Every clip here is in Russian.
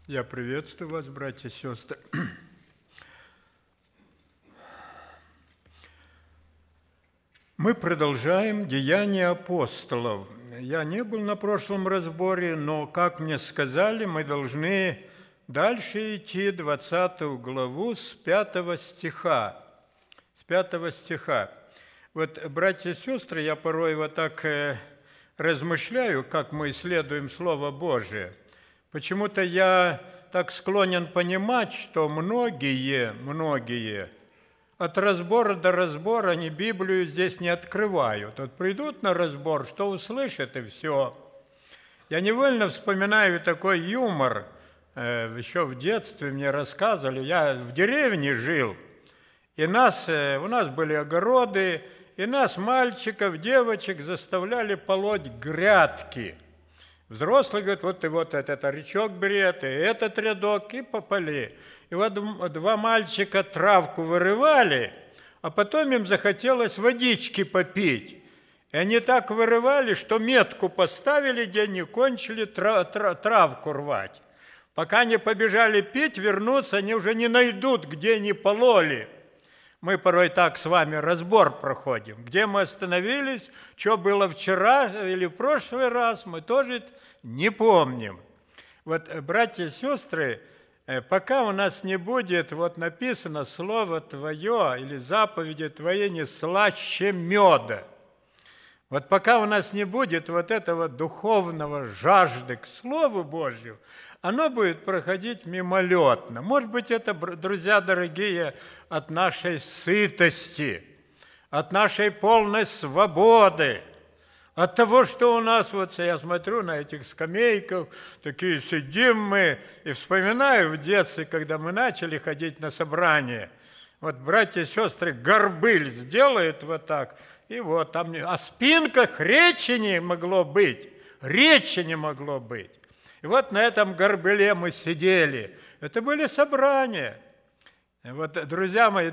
Я приветствую вас, братья и сестры. Мы продолжаем Деяния апостолов. Я не был на прошлом разборе, но, как мне сказали, мы должны дальше идти 20 главу с 5 стиха. С 5 стиха. Вот, братья и сестры, я порой вот так размышляю, как мы исследуем Слово Божие. Почему-то я так склонен понимать, что многие от разбора до разбора они Библию здесь не открывают. Вот придут на разбор, что услышат, и все. Я невольно вспоминаю такой юмор. Еще в детстве мне рассказывали, я в деревне жил, и у нас были огороды, и нас, мальчиков, девочек, заставляли полоть грядки. Взрослый говорит, вот ты вот этот речок бери, и этот рядок, и пополи. И вот два мальчика травку вырывали, а потом им захотелось водички попить. И они так вырывали, что метку поставили, где они кончили травку рвать. Пока они побежали пить, вернуться, они уже не найдут, где они пололи. Мы порой так с вами разбор проходим. Где мы остановились, что было вчера или в прошлый раз, мы тоже не помним. Вот, братья и сестры, пока у нас не будет, вот написано, Слово Твое или заповеди Твои не слаще меда. Вот пока у нас не будет вот этого духовного жажды к Слову Божью, оно будет проходить мимолетно. Может быть, это, друзья дорогие, от нашей сытости, от нашей полной свободы, от того, что у нас, вот я смотрю на этих скамейках, такие сидим мы, и вспоминаю в детстве, когда мы начали ходить на собрания. Вот братья и сестры горбыль сделают вот так, и вот там, о спинках речи не могло быть, речи не могло быть. И вот на этом горбыле мы сидели. Это были собрания. Вот, друзья мои,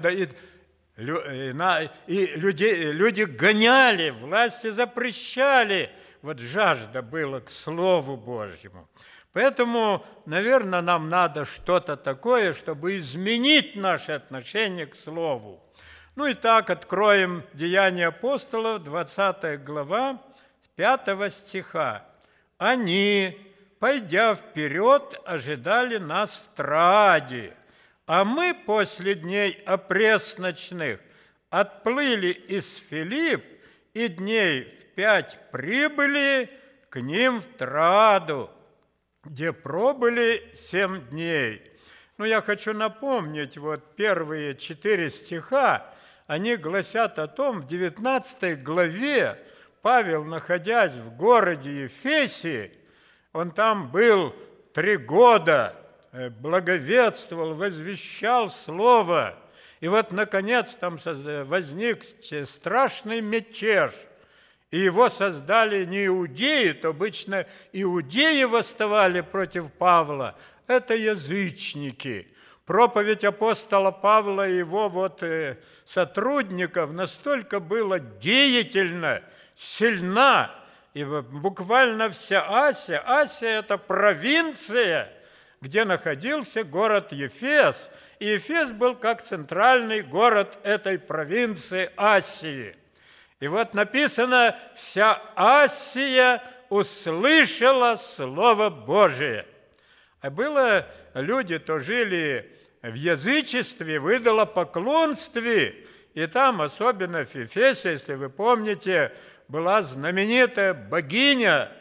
люди гоняли, власти запрещали. Вот жажда была к Слову Божьему. Поэтому, наверное, нам надо что-то такое, чтобы изменить наше отношение к Слову. Ну и так, откроем Деяния апостолов, 20 глава, 5 стиха. Они, пойдя вперед, ожидали нас в Трааде, а мы после дней опресночных отплыли из Филипп и дней в 5 прибыли к ним в Трааду, где пробыли 7 дней. Но я хочу напомнить, вот первые 4 стиха, они гласят о том, в 19 главе Павел, находясь в городе Ефесе, он там был 3 года, благовествовал, возвещал Слово. И вот, наконец, там возник страшный мятеж. И его создали не иудеи, то обычно иудеи восставали против Павла. Это язычники. Проповедь апостола Павла и его сотрудников настолько была деятельна, сильна, и буквально вся Асия – это провинция, где находился город Ефес. И Ефес был как центральный город этой провинции Асии. И вот написано, вся Асия услышала Слово Божие. А было, люди то жили в язычестве, в идолопоклонстве, и там, особенно в Ефесе, если вы помните, была знаменитая богиня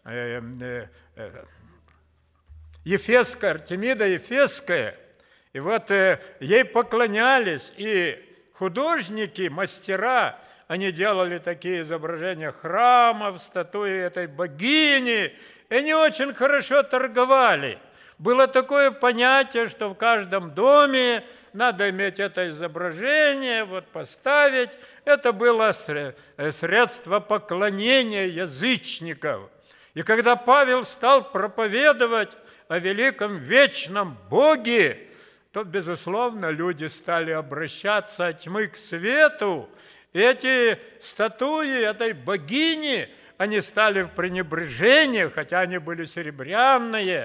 Ефесская, Артемида Ефесская. И вот ей поклонялись, и художники, мастера, они делали такие изображения храмов, статуи этой богини, и они очень хорошо торговали. Было такое понятие, что в каждом доме надо иметь это изображение, вот поставить. Это было средство поклонения язычников. И когда Павел стал проповедовать о великом вечном Боге, то, безусловно, люди стали обращаться от тьмы к свету. И эти статуи этой богини, они стали в пренебрежении, хотя они были серебряные,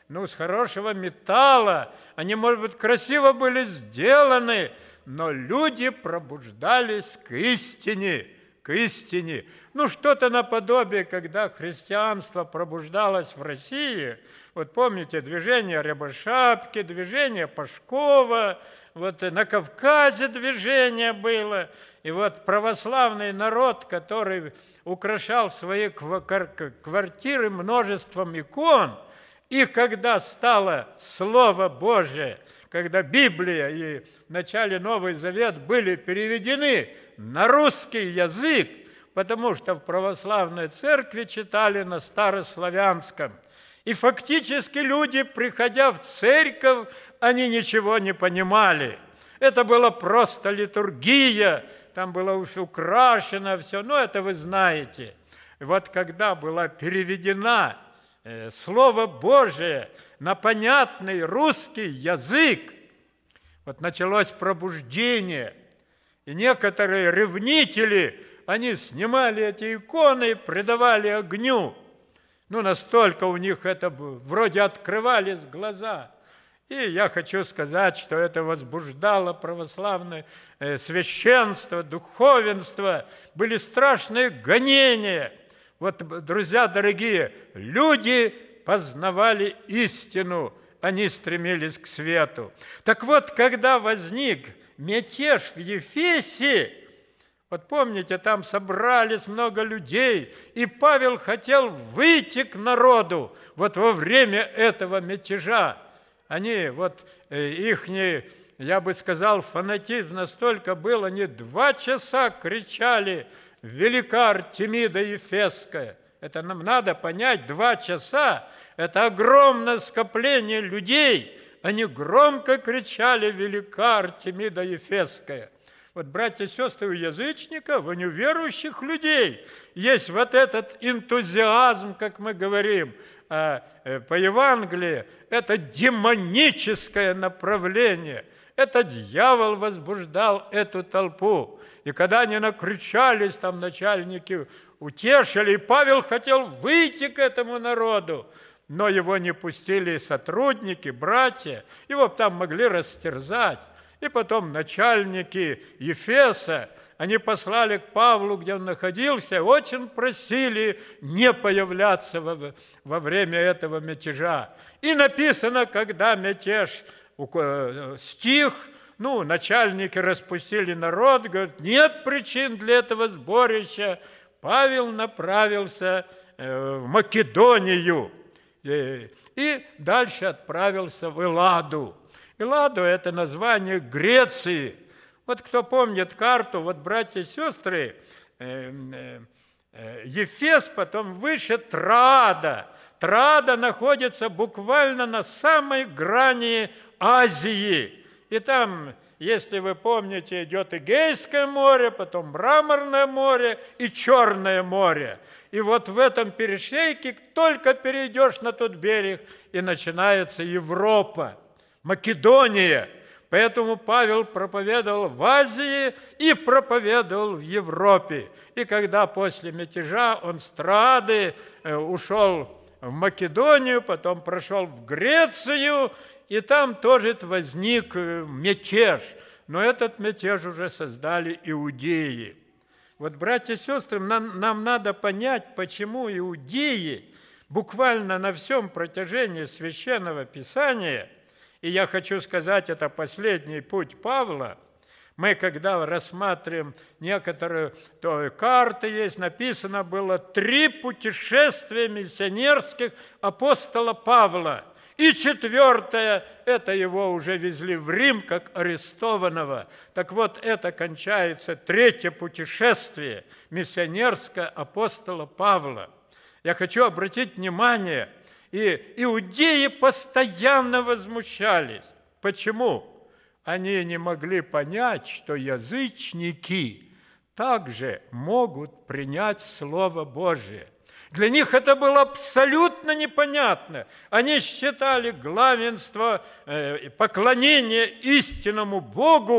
с хорошего металла, они, может быть, красиво были сделаны, но люди пробуждались к истине, к истине. Что-то наподобие, когда христианство пробуждалось в России. Вот помните, движение Рябошапки, движение Пашкова, вот на Кавказе движение было. И вот православный народ, который украшал свои квартиры множеством икон, и когда стало Слово Божие, когда Библия и в начале Новый Завет были переведены на русский язык, потому что в православной церкви читали на старославянском. И фактически люди, приходя в церковь, они ничего не понимали. Это была просто литургия, там было уж украшено все, это вы знаете. И вот когда была переведена Слово Божие на понятный русский язык, вот началось пробуждение, и некоторые ревнители, они снимали эти иконы и предавали огню. Настолько у них это вроде открывались глаза. И я хочу сказать, что это возбуждало православное священство, духовенство. Были страшные гонения. Вот, друзья дорогие, люди познавали истину, они стремились к свету. Так вот, когда возник мятеж в Ефесе, вот помните, там собрались много людей, и Павел хотел выйти к народу вот во время этого мятежа. Они, ихний, я бы сказал, фанатизм настолько был, они 2 часа кричали «Велика Артемида Ефесская». Это нам надо понять, 2 часа – это огромное скопление людей. Они громко кричали «Велика Артемида Ефесская». Вот, братья и сестры, у язычников, у неверующих людей есть вот этот энтузиазм, как мы говорим, по Евангелию, это демоническое направление. Это дьявол возбуждал эту толпу. И когда они накричались, там начальники утешили, и Павел хотел выйти к этому народу, но его не пустили сотрудники, братья, его там могли растерзать. И потом начальники Ефеса, они послали к Павлу, где он находился, очень просили не появляться во время этого мятежа. И написано, когда мятеж стих, начальники распустили народ, говорят, нет причин для этого сборища. Павел направился в Македонию и дальше отправился в Элладу. Элладу – это название Греции. Вот кто помнит карту, братья и сестры, Ефес, потом выше Троада. Троада находится буквально на самой грани Азии. И там, если вы помните, идет Эгейское море, потом Мраморное море и Черное море. И вот в этом перешейке только перейдешь на тот берег, и начинается Европа, Македония. Поэтому Павел проповедовал в Азии и проповедовал в Европе. И когда после мятежа он с Троады ушел в Македонию, потом прошел в Грецию, и там тоже возник мятеж. Но этот мятеж уже создали иудеи. Вот, братья и сестры, нам надо понять, почему иудеи буквально на всем протяжении Священного Писания, и я хочу сказать, это последний путь Павла, мы, когда рассматриваем некоторые карты, есть написано было 3 путешествия миссионерских апостола Павла. И 4-е, это его уже везли в Рим как арестованного. Так вот, это кончается 3-е путешествие миссионерское апостола Павла. Я хочу обратить внимание, и иудеи постоянно возмущались. Почему? Они не могли понять, что язычники также могут принять Слово Божие. Для них это было абсолютно непонятно. Они считали главенство, поклонение истинному Богу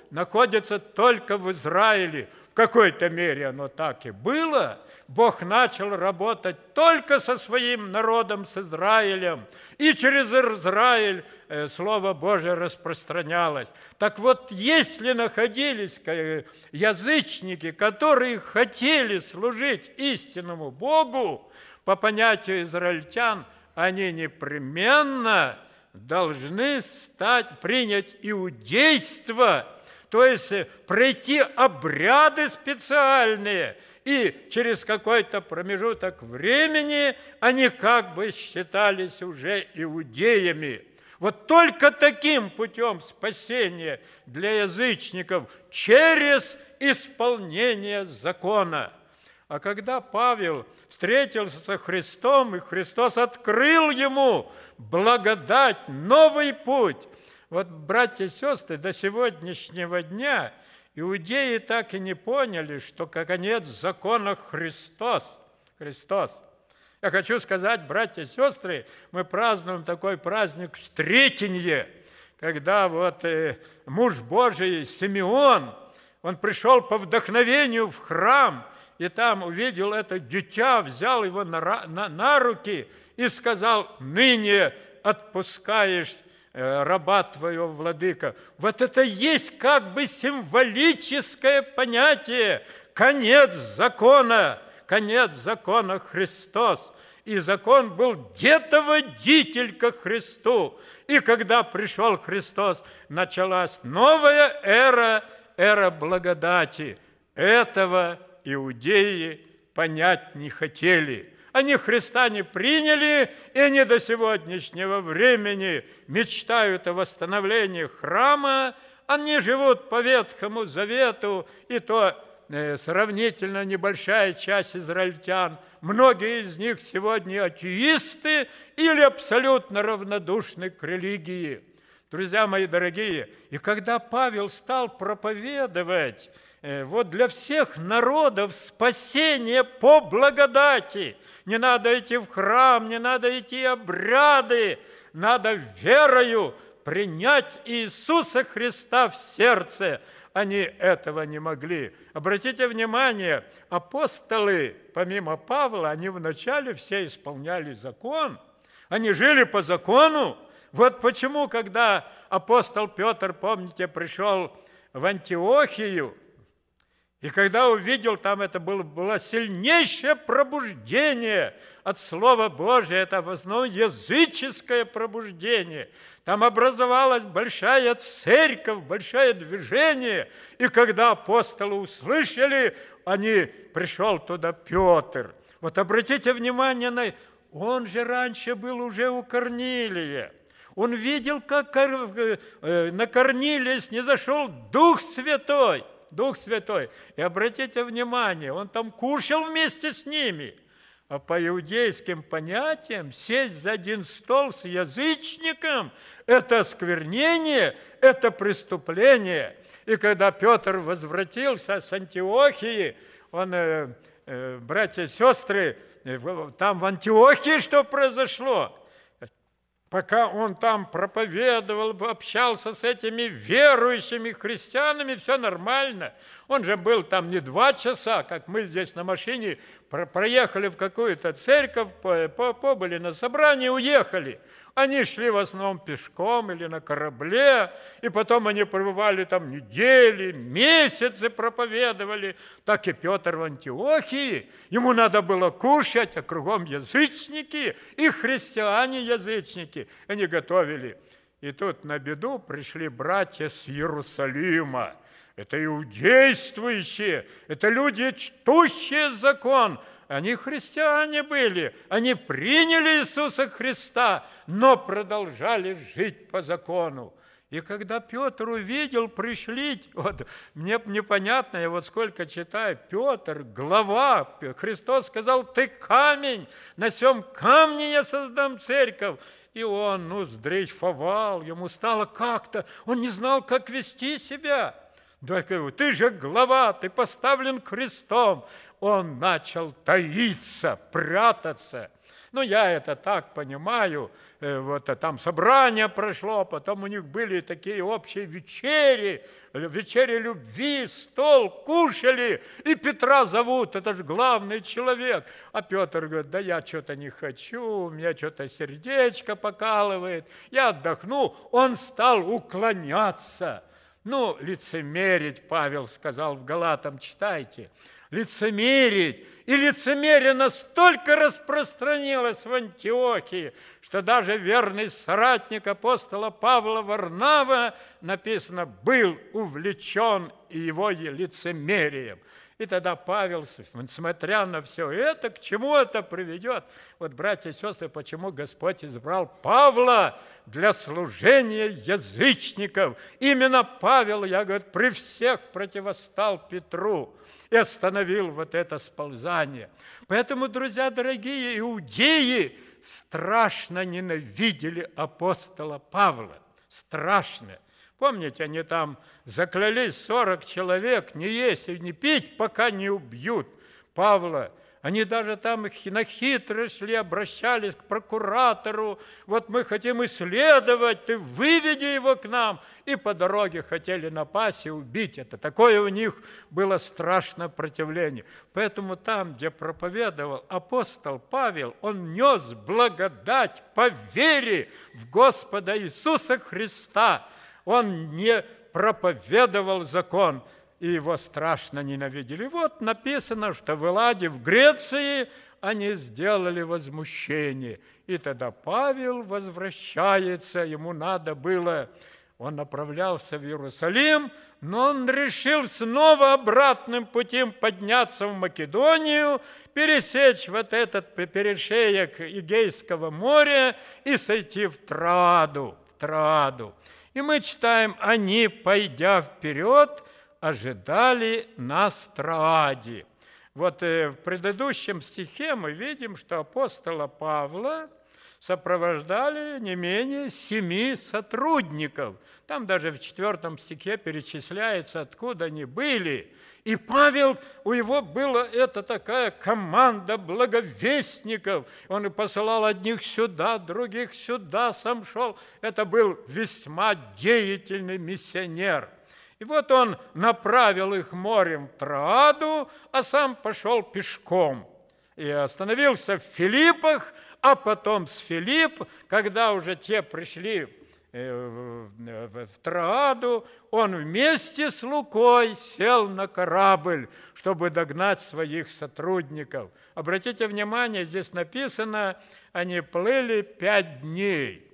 находится только в Израиле. В какой-то мере оно так и было. Бог начал работать только со своим народом, с Израилем. И через Израиль Слово Божие распространялось. Так вот, если находились язычники, которые хотели служить истинному Богу, по понятию израильтян, они непременно должны принять иудейство, то есть пройти обряды специальные, и через какой-то промежуток времени они как бы считались уже иудеями. Вот только таким путем спасения для язычников, через исполнение закона. А когда Павел встретился со Христом, и Христос открыл ему благодать, новый путь. Вот, братья и сестры, до сегодняшнего дня иудеи так и не поняли, что конец закона Христос. Христос. Я хочу сказать, братья и сестры, мы празднуем такой праздник Встретенье, когда вот муж Божий Симеон, он пришел по вдохновению в храм, и там увидел это дитя, взял его на руки и сказал: «Ныне отпускаешь раба твоего, владыка». Вот это есть как бы символическое понятие. Конец закона Христос. И закон был где-то водитель ко Христу. И когда пришел Христос, началась новая эра благодати. Этого иудеи понять не хотели. Они Христа не приняли, и они до сегодняшнего времени мечтают о восстановлении храма. Они живут по Ветхому Завету, и то сравнительно небольшая часть израильтян. Многие из них сегодня атеисты или абсолютно равнодушны к религии. Друзья мои дорогие, и когда Павел стал проповедовать вот для всех народов спасение по благодати, не надо идти в храм, не надо идти обряды, надо верою принять Иисуса Христа в сердце. Они этого не могли. Обратите внимание, апостолы, помимо Павла, они вначале все исполняли закон. Они жили по закону. Вот почему, когда апостол Петр, помните, пришел в Антиохию, и когда увидел, там это было сильнейшее пробуждение от Слова Божия, это в основном языческое пробуждение. Там образовалась большая церковь, большое движение. И когда апостолы услышали, пришел туда Петр. Вот обратите внимание он же раньше был уже у Корнилия. Он видел, как на Корнилия снизошел Дух Святой. Дух Святой. И обратите внимание, он там кушал вместе с ними. А по иудейским понятиям сесть за один стол с язычником – это осквернение, это преступление. И когда Петр возвратился с Антиохии, братья и сестры, там в Антиохии что произошло? Пока он там проповедовал, общался с этими верующими христианами, все нормально. Он же был там не 2 часа, как мы здесь на машине, проехали в какую-то церковь, побыли на собрании, уехали. Они шли в основном пешком или на корабле, и потом они пребывали там недели, месяцы проповедовали. Так и Петр в Антиохии. Ему надо было кушать, а кругом язычники и христиане-язычники. Они готовили. И тут на беду пришли братья с Иерусалима. Это иудействующие, это люди, чтущие закон. Они христиане были, они приняли Иисуса Христа, но продолжали жить по закону. И когда Петр увидел, пришли, вот мне непонятно, я вот сколько читаю, Петр, глава, Христос сказал: ты камень, на сем камне я создам церковь. И он, сдрейфовал, ему стало как-то, он не знал, как вести себя. Да, ты же глава, ты поставлен крестом. Он начал таиться, прятаться. Ну, я это так понимаю, вот там собрание прошло, потом у них были такие общие вечери, вечери любви, стол, кушали, и Петра зовут, это же главный человек. А Петр говорит, да я что-то не хочу, у меня что-то сердечко покалывает, я отдохну. Он стал уклоняться. Ну, лицемерить, Павел сказал в Галатам, читайте, лицемерить. И лицемерие настолько распространилось в Антиохии, что даже верный соратник апостола Павла Варнава, написано, был увлечен его лицемерием. И тогда Павел, смотря на все это, к чему это приведет? Вот, братья и сестры, почему Господь избрал Павла для служения язычников? Именно Павел, я говорю, при всех противостал Петру и остановил вот это сползание. Поэтому, друзья дорогие, иудеи страшно ненавидели апостола Павла. Страшно. Помните, они там заклялись 40 человек не есть и не пить, пока не убьют Павла. Они даже там на хитрость шли, обращались к прокуратору. Вот мы хотим исследовать, ты выведи его к нам. И по дороге хотели напасть и убить. Это такое у них было страшное противление. Поэтому там, где проповедовал апостол Павел, он нес благодать по вере в Господа Иисуса Христа. Он не проповедовал закон, и его страшно ненавидели. Вот написано, что в Элладе, в Греции, они сделали возмущение. И тогда Павел возвращается, ему надо было, он направлялся в Иерусалим, но он решил снова обратным путем подняться в Македонию, пересечь вот этот перешеек Эгейского моря и сойти в Троаду. И мы читаем, они, пойдя вперед, ожидали нас в Троаде. Вот в предыдущем стихе мы видим, что апостола Павла сопровождали не менее 7 сотрудников. Там даже в 4 стихе перечисляется, откуда они были. И Павел, у него была эта такая команда благовестников. Он и посылал одних сюда, других сюда, сам шел. Это был весьма деятельный миссионер. И вот он направил их морем в Троаду, а сам пошел пешком. И остановился в Филиппах, а потом с Филипп, когда уже те пришли в Троаду, он вместе с Лукой сел на корабль, чтобы догнать своих сотрудников. Обратите внимание, здесь написано, они плыли 5 дней.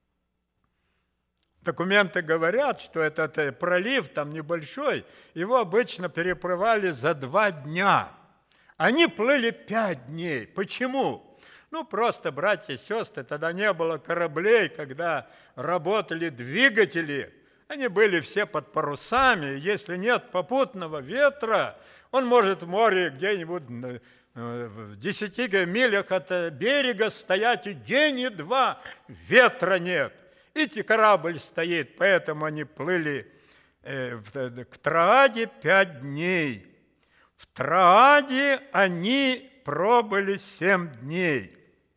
Документы говорят, что этот пролив там небольшой, его обычно переплывали за 2 дня. Они плыли 5 дней. Почему? Ну, просто, братья и сестры, тогда не было кораблей, когда работали двигатели. Они были все под парусами. Если нет попутного ветра, он может в море где-нибудь в 10 милях от берега стоять и день, и 2. Ветра нет. И корабль стоит, поэтому они плыли к Троаде 5 дней. В Троаде они пробыли 7 дней.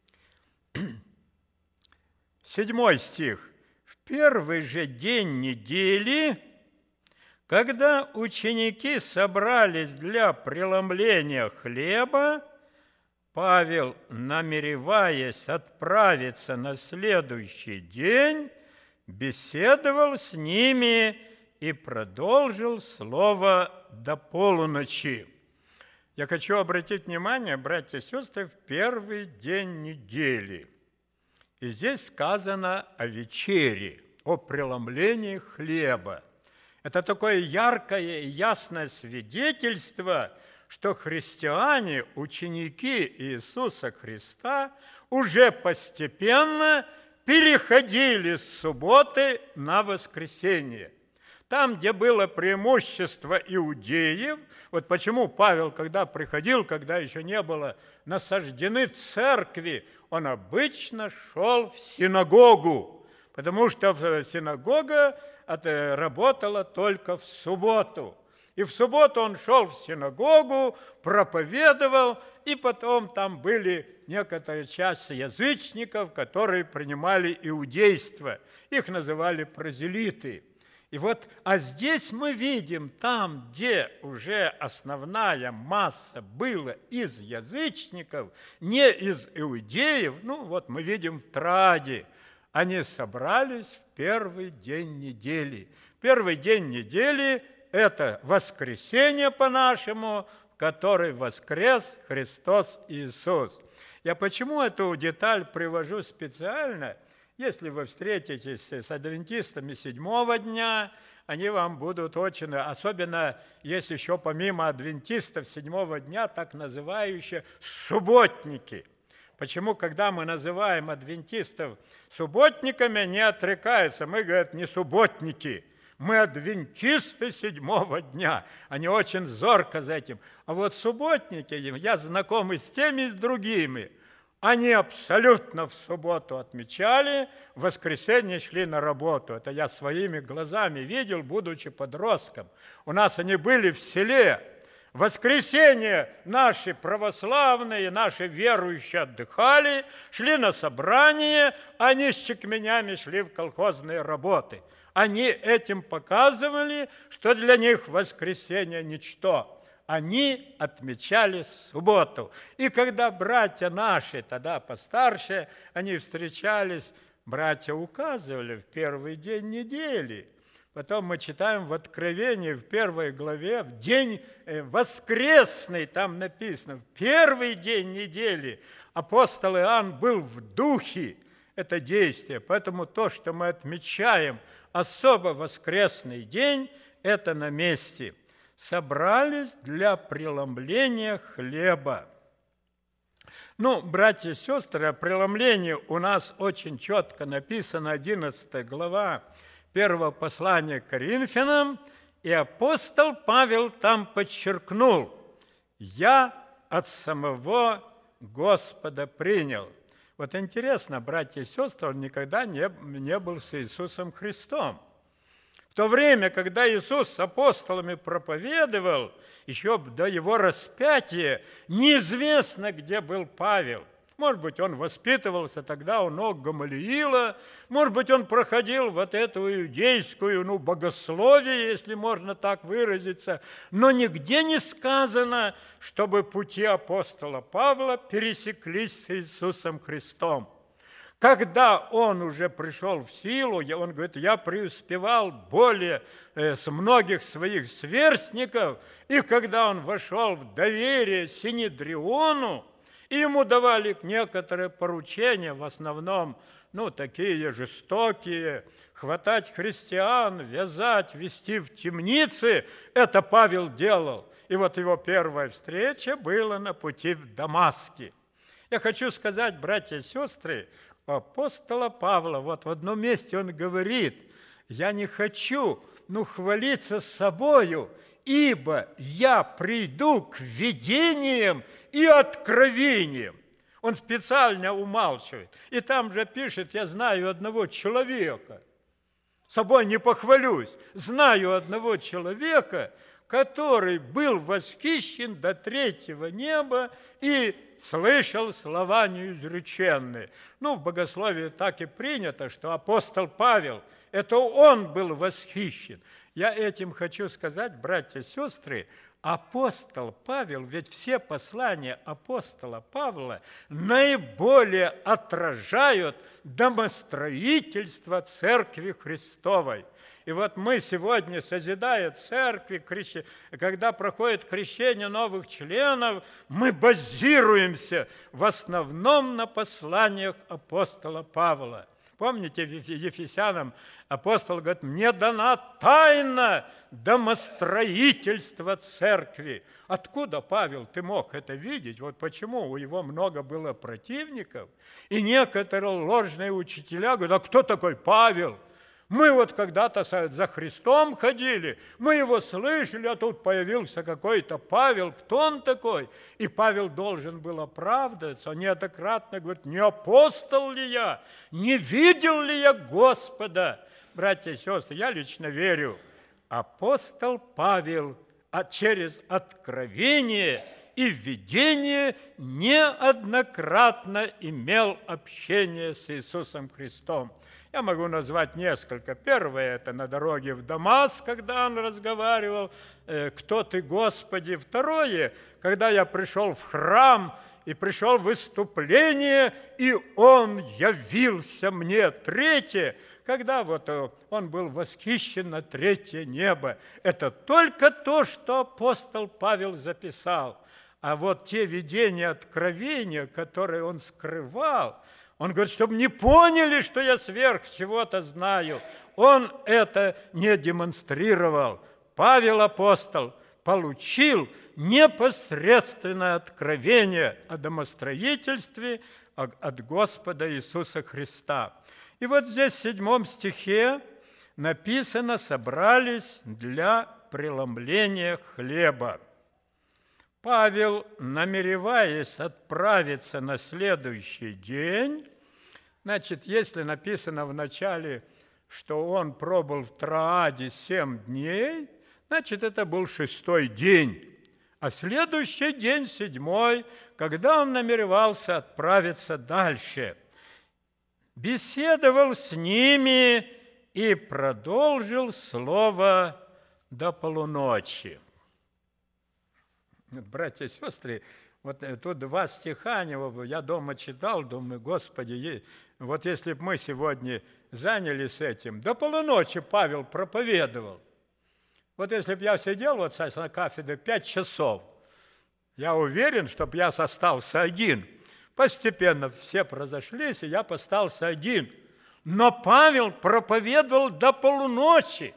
7 стих. В первый же день недели, когда ученики собрались для преломления хлеба, Павел, намереваясь отправиться на следующий день, беседовал с ними и продолжил слово до полуночи. Я хочу обратить внимание, братья и сестры, в первый день недели. И здесь сказано о вечере, о преломлении хлеба. Это такое яркое и ясное свидетельство, что христиане, ученики Иисуса Христа, уже постепенно переходили с субботы на воскресенье. Там, где было преимущество иудеев, вот почему Павел, когда приходил, когда еще не было насаждены церкви, он обычно шел в синагогу, потому что синагога работала только в субботу. И в субботу он шел в синагогу, проповедовал, и потом там были некоторая часть язычников, которые принимали иудейство. Их называли прозелиты. И вот, а здесь мы видим, там, где уже основная масса была из язычников, не из иудеев, ну вот мы видим в Троаде, они собрались в первый день недели. Первый день недели – это воскресенье по-нашему, в который воскрес Христос Иисус. Я почему эту деталь привожу специально? Если вы встретитесь с адвентистами седьмого дня, они вам будут очень, особенно есть еще помимо адвентистов седьмого дня, так называющие субботники. Почему, когда мы называем адвентистов субботниками, они отрекаются? Мы, говорят, не субботники, мы адвентисты седьмого дня. Они очень зорко за этим. А вот субботники, я знаком и с теми, и с другими. Они абсолютно в субботу отмечали, в воскресенье шли на работу. Это я своими глазами видел, будучи подростком. У нас они были в селе. В воскресенье наши православные, наши верующие отдыхали, шли на собрание, они с чекменями шли в колхозные работы. Они этим показывали, что для них воскресенье ничто. Они отмечали субботу. И когда братья наши, тогда постарше, они встречались, братья указывали в первый день недели. Потом мы читаем в Откровении, в 1 главе, в день воскресный, там написано, в первый день недели апостол Иоанн был в духе, это действие. Поэтому то, что мы отмечаем особо воскресный день, это на месте. Собрались для преломления хлеба. Ну, братья и сестры, о преломлении у нас очень четко написано, 11 глава 1 послания к Коринфянам, и апостол Павел там подчеркнул: «Я от самого Господа принял». Вот интересно, братья и сестры, он никогда не был с Иисусом Христом. В то время, когда Иисус с апостолами проповедовал, еще до его распятия, неизвестно, где был Павел. Может быть, он воспитывался тогда у ног Гамалиила, может быть, он проходил вот эту иудейскую, богословие, если можно так выразиться, но нигде не сказано, чтобы пути апостола Павла пересеклись с Иисусом Христом. Когда он уже пришел в силу, он говорит, я преуспевал более с многих своих сверстников, и когда он вошел в доверие Синедриону, и ему давали некоторые поручения, в основном, такие жестокие, хватать христиан, вязать, вести в темницы, это Павел делал. И вот его первая встреча была на пути в Дамаске. Я хочу сказать, братья и сестры, апостола Павла, вот в одном месте он говорит, я не хочу, хвалиться собою, ибо я приду к видениям и откровениям. Он специально умалчивает. И там же пишет, я знаю одного человека, собой не похвалюсь, знаю одного человека, который был восхищен до третьего неба и слышал слова неизреченные. В богословии так и принято, что апостол Павел, это он был восхищен. Я этим хочу сказать, братья и сестры, апостол Павел, ведь все послания апостола Павла наиболее отражают домостроительство Церкви Христовой. И вот мы сегодня, созидая церкви, когда проходит крещение новых членов, мы базируемся в основном на посланиях апостола Павла. Помните, в Ефесянам апостол говорит, мне дана тайна домостроительства церкви. Откуда, Павел, ты мог это видеть? Вот почему у него много было противников, и некоторые ложные учителя говорят, а кто такой Павел? Мы вот когда-то за Христом ходили, мы его слышали, а тут появился какой-то Павел. Кто он такой? И Павел должен был оправдываться. Он неоднократно говорит, не апостол ли я? Не видел ли я Господа? Братья и сестры, я лично верю, апостол Павел через откровение и в видении неоднократно имел общение с Иисусом Христом. Я могу назвать несколько. Первое – это на дороге в Дамаск, когда он разговаривал: «Кто ты, Господи?». Второе – когда я пришел в храм и пришел в выступление, и он явился мне. Третье – когда вот он был восхищен на третье небо. Это только то, что апостол Павел записал. А вот те видения, откровения, которые он скрывал, он говорит, чтобы не поняли, что я сверх чего-то знаю. Он это не демонстрировал. Павел апостол получил непосредственное откровение о домостроительстве от Господа Иисуса Христа. И вот здесь в 7 стихе написано: «собрались для преломления хлеба». Павел, намереваясь отправиться на следующий день, значит, если написано в начале, что он пробыл в Трааде 7 дней, значит, это был 6-й день, а следующий день, 7-й, когда он намеревался отправиться дальше, беседовал с ними и продолжил слово до полуночи. Братья и сестры, вот тут 2 стиха, я дома читал, думаю, Господи, вот если бы мы сегодня занялись этим, до полуночи Павел проповедовал. Вот если бы я сидел вот на кафедре 5 часов, я уверен, чтобы я остался один. Постепенно все разошлись, и я остался один. Но Павел проповедовал до полуночи,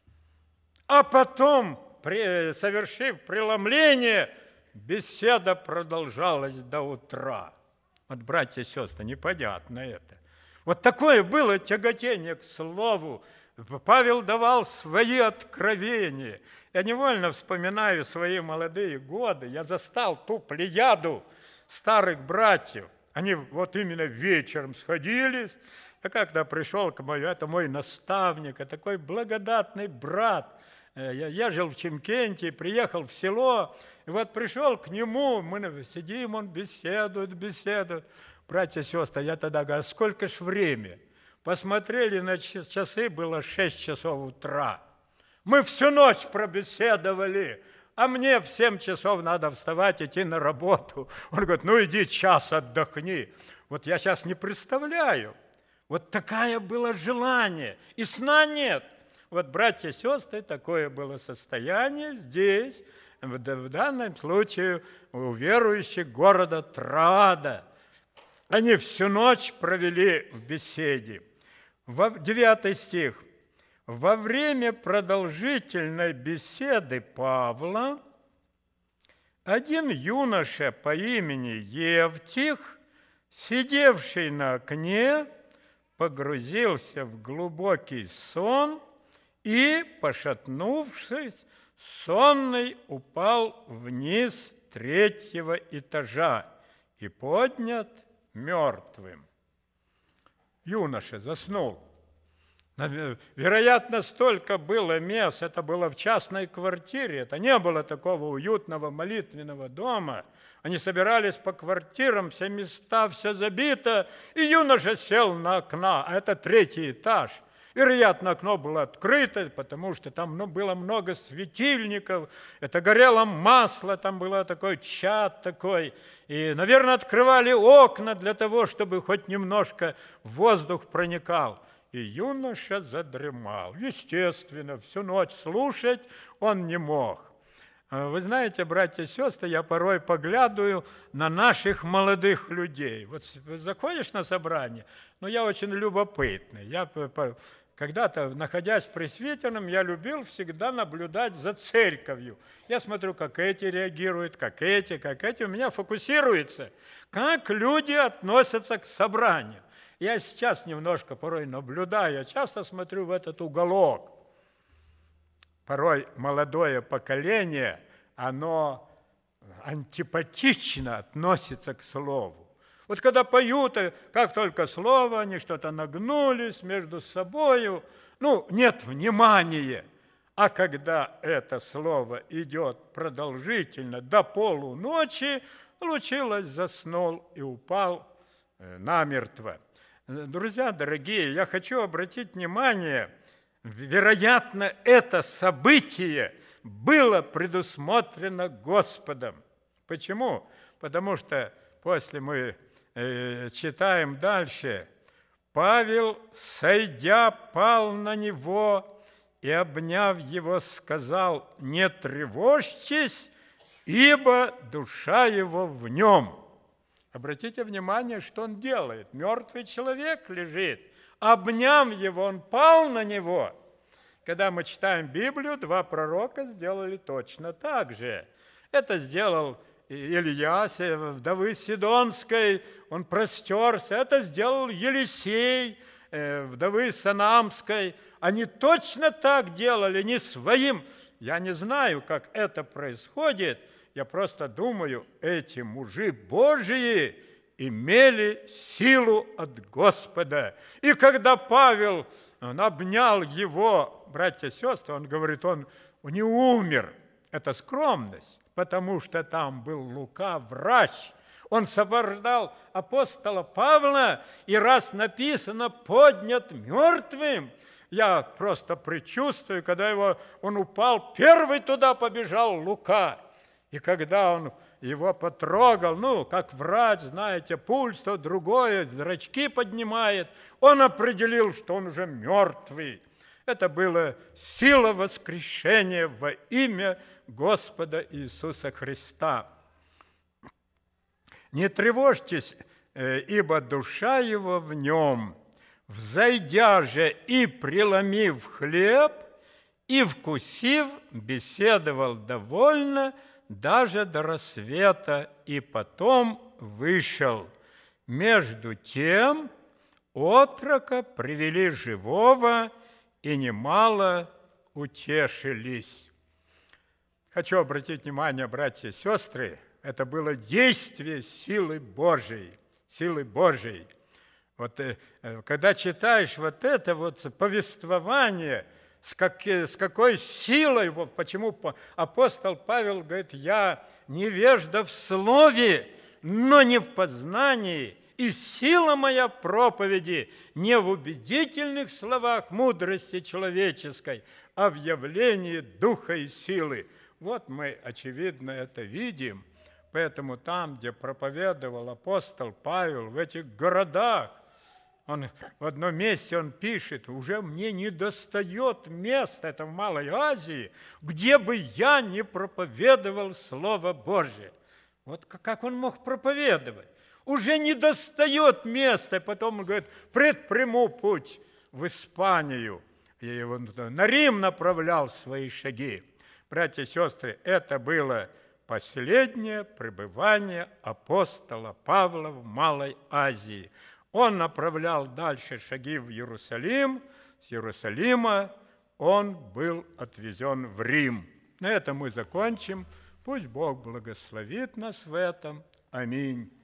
а потом, совершив преломление, беседа продолжалась до утра. Вот, братья и сестры, непонятно это. Вот такое было тяготение к слову. Павел давал свои откровения. Я невольно вспоминаю свои молодые годы. Я застал ту плеяду старых братьев. Они вот именно вечером сходились. Я как-то пришел к моему, это мой наставник, такой благодатный брат. Я жил в Чимкенте, приехал в село, и вот пришел к нему, мы сидим, он беседует. Братья и сестры, я тогда говорю, сколько ж время? Посмотрели на часы, было 6 часов утра. Мы всю ночь пробеседовали, а мне в 7 часов надо вставать, идти на работу. Он говорит, ну иди час отдохни. Вот я сейчас не представляю. Вот такое было желание, и сна нет. Вот, братья и сестры, такое было состояние здесь, в данном случае у верующих города Троада. Они всю ночь провели в беседе. 9 стих. Во время продолжительной беседы Павла один юноша по имени Евтих, сидевший на окне, погрузился в глубокий сон и, пошатнувшись, сонный упал вниз 3-го этажа и поднят мертвым. Юноша заснул. Вероятно, столько было мест, это было в частной квартире, это не было такого уютного молитвенного дома. Они собирались по квартирам, все места, все забито, и юноша сел на окно, а это 3-й этаж. Вероятно, окно было открыто, потому что там было много светильников, это горело масло, там был такой чад такой. И, наверное, открывали окна для того, чтобы хоть немножко воздух проникал. И юноша задремал. Естественно, всю ночь слушать он не мог. Вы знаете, братья и сестры, я порой поглядываю на наших молодых людей. Вот заходишь на собрание, но я очень любопытный. Я когда-то, находясь пресвитером, я любил всегда наблюдать за церковью. Я смотрю, как эти реагируют, как эти. У меня фокусируется, как люди относятся к собранию. Я сейчас немножко порой наблюдаю, я часто смотрю в этот уголок. Порой молодое поколение, оно антипатично относится к слову. Вот когда поют, как только слово, они что-то нагнулись между собою, нет внимания. А когда это слово идет продолжительно до полуночи, Лучилось заснул и упал намертво. Друзья дорогие, я хочу обратить внимание, вероятно, это событие было предусмотрено Господом. Почему? Потому что после мы читаем дальше. Павел, сойдя, пал на него и, обняв его, сказал: «Не тревожьтесь, ибо душа его в нем». Обратите внимание, что он делает. Мертвый человек лежит. Обняв его, он пал на него. Когда мы читаем Библию, два пророка сделали точно так же. Это сделал Илья, вдовы Сидонской, он простерся. Это сделал Елисей, вдовы Санамской. Они точно так делали, не своим. Я не знаю, как это происходит. Я просто думаю, эти мужи Божии имели силу от Господа. И когда Павел обнял его, братья и сестры, он говорит, он не умер. Это скромность, потому что там был Лука, врач. Он сопровождал апостола Павла, и раз написано «поднят мертвым», я просто предчувствую, когда он упал, первый туда побежал Лука. И когда он его потрогал, как врач, знаете, пульс, то другое, зрачки поднимает, он определил, что он уже мертвый. Это была сила воскрешения во имя Господа Иисуса Христа. Не тревожьтесь, ибо душа его в нем. Взойдя же и преломив хлеб, и вкусив, беседовал довольно, даже до рассвета, и потом вышел. Между тем отрока привели живого, и немало утешились. Хочу обратить внимание, братья и сестры, это было действие силы Божией, силы Божией. Вот когда читаешь вот это повествование, с какой силой, почему апостол Павел говорит, я невежда в слове, но не в познании, и сила моя проповеди не в убедительных словах мудрости человеческой, а в явлении духа и силы. Вот мы, очевидно, это видим, поэтому там, где проповедовал апостол Павел, в этих городах, в одном месте он пишет, уже мне не достает места, это в Малой Азии, где бы я не проповедовал Слово Божие. Вот как он мог проповедовать? Уже не достает места, потом он говорит, предприму путь в Испанию. И он на Рим направлял свои шаги. Братья и сестры, это было последнее пребывание апостола Павла в Малой Азии. Он направлял дальше шаги в Иерусалим, с Иерусалима он был отвезен в Рим. На этом мы закончим. Пусть Бог благословит нас в этом. Аминь.